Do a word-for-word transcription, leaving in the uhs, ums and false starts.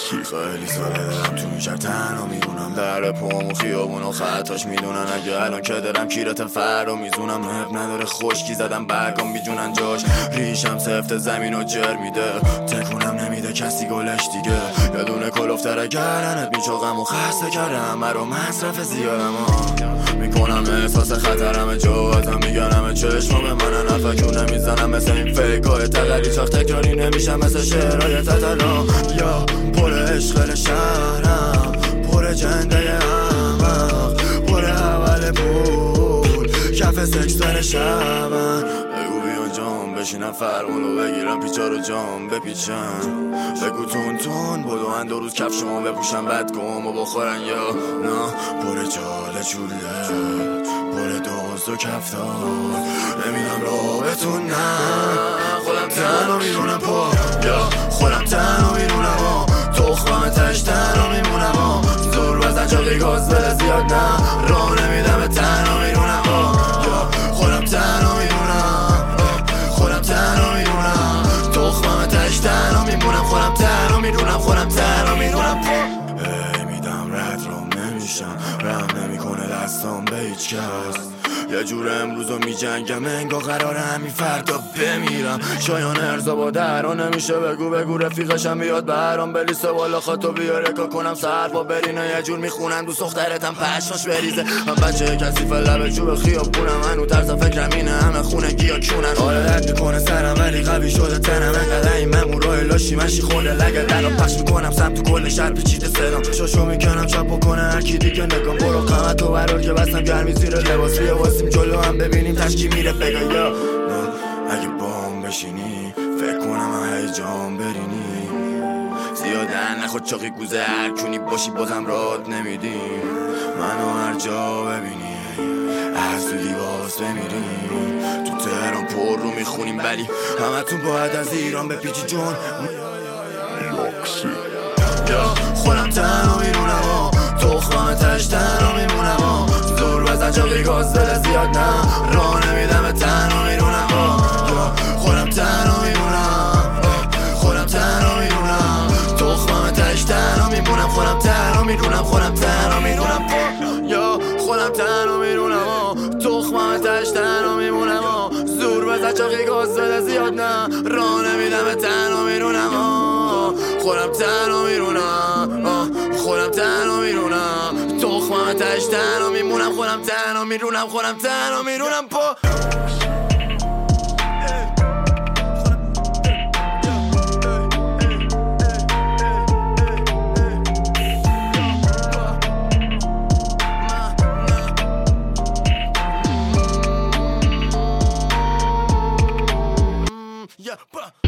خیلی ساله دارم تو این شهر تنها میدونم در پام و خیابون و خطاش میدونن اگه الان که دارم کیرت فر رو میزونم نب نداره خشکی زدم برگام میجونن جاش ریشم سفت زمین و جر میده تکونم نمیده کسی گلش دیگه یه دونه کلوفتر گردنت میچاقم و خسته کردم مرا مصرف زیادم میکنم احساس خطرم جواتم میگنم چشمام من نفکون نمیزنم مثل این فیکای تقلی چاق تکراری نمیشم مثل شعرهای تتلا یا پر عشق شهرم پر جنده احمق پر اول پول کف سکسر شبن بگو بیان جام بشینم فرمونو بگیرم پیچا رو جام بپیچن بگو تون تون بدوان دو روز کفشمو بپوشم بد گم و بخورن یا نه پر جاله چوله پر دوز و کفتار نمیدم راهتون نه خودم تنها میرونم پا یا خودم تنها میرونم تخمم تش تنها میمونم زور بزن چاقی گاز بده زیاد نه راه نمیدم تنها میرونم یا خودم تنها میرونم خودم تنها میرونم تخمم تش تنها میمونم خودم تنها میرونم خودم تنها میرونم ای میدم رد رو نمیشم رحم نمیکنه دستام به هیچ کس یه جور امروزو میجنگم انگار قراره همین فردا بمیرم شایان ارزا با دران نمیشه بگو بگو رفیقشم بیاد برام بلیسه والا خاطو بیاره که کنم سرپا برینه یه جور میخونن دوست دخترتم پشماش بریزه من بچه کسی فلبه چوب خیابونم هنو ترسم فکرم اینه همه خونگی ها چونن حالا رد میکنه سرم ولی قوی شده تنم انقدر این ممورای لاشی منشی خورده لگه درم پش میکنم سمت کل شهر پیچیده صدام شاشو میکنم چپ بکنه هرکی دیگه نگام برو قمت و برار که بستم گرمی زیر لباس بیا واسیم جلو هم ببینیم تشکی میره بگا یا اگه بام بشینی فکر کنم هیجان برینی زیاده نخود چاقی گوزه هر کونی باشی بازم راد نمیدیم منو هر جا ببینی از تو لیباس بمیریم تو تهران پر رو میخونیم ولی همه تون باید از ایران بپیچی جون یا خودم تنها میرونم تخمم تش تنها میمونم زور بزن چاقی گاز بده زیاد نه راه نمیدم تنها میرونم یا خودم تنها میرونم خودم تنها میرونم تخمم تش تنها میمونم خودم تنها میرونم خودم تنها میرونم یا خودم تنها میرونم تخمم تش تنها میمونم زور بزن چاقی گاز بده زیاد نه راه نمیدم تنها میرونم خودم تنها میرونم خودم تنها میرونم تخمم تش تنها میمونم خودم تنها میرونم خودم تنها میرونم پا Yeah,